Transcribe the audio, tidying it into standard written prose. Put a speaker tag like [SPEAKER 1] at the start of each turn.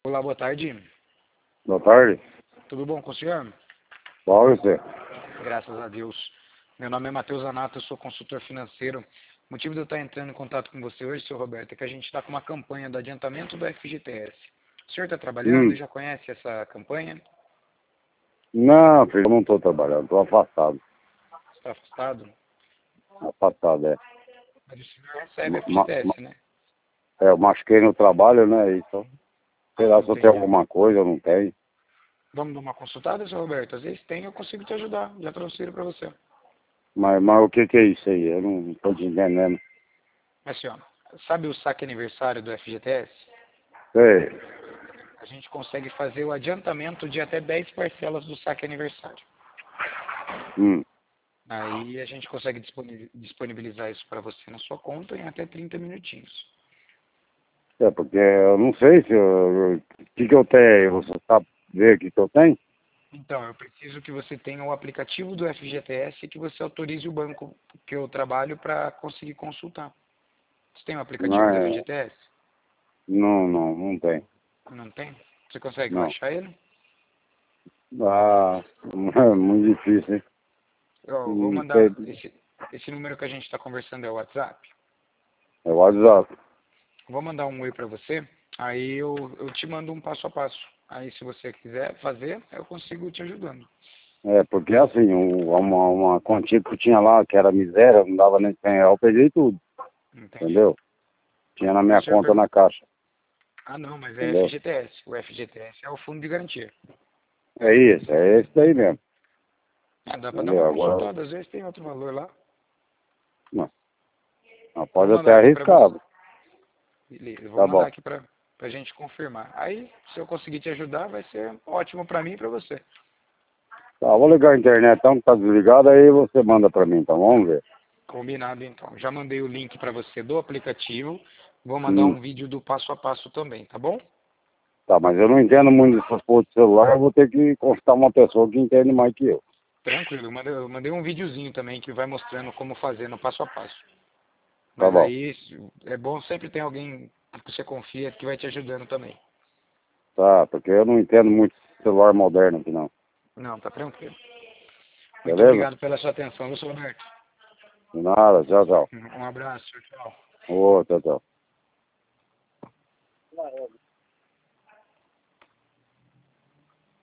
[SPEAKER 1] Olá, boa tarde.
[SPEAKER 2] Boa tarde.
[SPEAKER 1] Tudo bom com o senhor?
[SPEAKER 2] Qual é você?
[SPEAKER 1] Graças a Deus. Meu nome é Matheus Anato, eu sou consultor financeiro. O motivo de eu estar entrando em contato com você hoje, senhor Roberto, é que a gente está com uma campanha do adiantamento do FGTS. O senhor está trabalhando e já conhece essa campanha?
[SPEAKER 2] Não, filho, eu não estou trabalhando, estou afastado.
[SPEAKER 1] Está afastado?
[SPEAKER 2] Afastado, é.
[SPEAKER 1] Mas o senhor recebe
[SPEAKER 2] Ma- ma-
[SPEAKER 1] FGTS, né?
[SPEAKER 2] eu machuquei no trabalho, né? Então, sei lá se eu tenho
[SPEAKER 1] Entendi.
[SPEAKER 2] alguma coisa, eu não tenho.
[SPEAKER 1] Vamos dar uma consultada, senhor Roberto? Às vezes tem, eu consigo te ajudar. Já transfiro para você.
[SPEAKER 2] Mas o que é isso aí? Eu não estou te entendendo.
[SPEAKER 1] Mas, senhor, sabe o saque aniversário do FGTS?
[SPEAKER 2] Sei.
[SPEAKER 1] A gente consegue fazer o adiantamento de até 10 parcelas do saque aniversário.
[SPEAKER 2] Hum.
[SPEAKER 1] Aí a gente consegue disponibilizar isso para você na sua conta em até 30 minutinhos.
[SPEAKER 2] É porque eu não sei se o que eu tenho. Você sabe ver o que eu tenho?
[SPEAKER 1] Então, eu preciso que você tenha o aplicativo do FGTS e que você autorize o banco que eu trabalho para conseguir consultar. Você tem o
[SPEAKER 2] Não,
[SPEAKER 1] aplicativo do FGTS?
[SPEAKER 2] não tem.
[SPEAKER 1] Não tem? Você consegue
[SPEAKER 2] Não.
[SPEAKER 1] baixar ele?
[SPEAKER 2] Ah, é muito difícil, hein?
[SPEAKER 1] Eu vou
[SPEAKER 2] Não
[SPEAKER 1] mandar
[SPEAKER 2] sei.
[SPEAKER 1] esse número que a gente está conversando é o WhatsApp.
[SPEAKER 2] É o WhatsApp.
[SPEAKER 1] Vou mandar um oi para você, aí eu te mando um passo a passo. Aí se você quiser fazer, eu consigo te ajudando.
[SPEAKER 2] É, porque assim, uma quantia que eu tinha lá, que era miséria, não dava nem 100 reais, eu peguei tudo,
[SPEAKER 1] Entendi.
[SPEAKER 2] entendeu? Tinha na
[SPEAKER 1] O
[SPEAKER 2] minha
[SPEAKER 1] senhor
[SPEAKER 2] conta na caixa,
[SPEAKER 1] Ah, não, mas é
[SPEAKER 2] entendeu?
[SPEAKER 1] FGTS. O FGTS é o fundo de garantia.
[SPEAKER 2] É esse daí mesmo,
[SPEAKER 1] Ah, dá para dar uma
[SPEAKER 2] entendeu? Agora,
[SPEAKER 1] consultada, às vezes tem outro valor lá.
[SPEAKER 2] não, não
[SPEAKER 1] Vou
[SPEAKER 2] pode até
[SPEAKER 1] mandar aqui para você.
[SPEAKER 2] arriscar,
[SPEAKER 1] Beleza, eu vou
[SPEAKER 2] tá
[SPEAKER 1] mandar
[SPEAKER 2] bom.
[SPEAKER 1] aqui para a gente confirmar. Aí, se eu conseguir te ajudar, vai ser ótimo para mim e para você.
[SPEAKER 2] Tá, vou ligar a internet então, que tá desligado, aí você manda pra mim, então, vamos ver.
[SPEAKER 1] Combinado, então. Já mandei o link para você do aplicativo. Vou mandar
[SPEAKER 2] Hum,
[SPEAKER 1] um vídeo do passo a passo também, tá bom?
[SPEAKER 2] tá, mas eu não entendo muito dessas porras de celular, eu vou ter que consultar uma pessoa que entende mais que eu.
[SPEAKER 1] Tranquilo, eu mandei um videozinho também que vai mostrando como fazer no passo a passo.
[SPEAKER 2] Tá
[SPEAKER 1] Mas
[SPEAKER 2] bom.
[SPEAKER 1] aí é bom sempre ter alguém que você confia que vai te ajudando também.
[SPEAKER 2] Tá, porque eu não entendo muito de celular moderno aqui não.
[SPEAKER 1] Não, tá tranquilo. Muito
[SPEAKER 2] Beleza?
[SPEAKER 1] obrigado pela sua atenção, viu, seu Roberto?
[SPEAKER 2] De nada, tchau, tchau.
[SPEAKER 1] Um abraço, tchau.
[SPEAKER 2] Ô, tchau, tchau.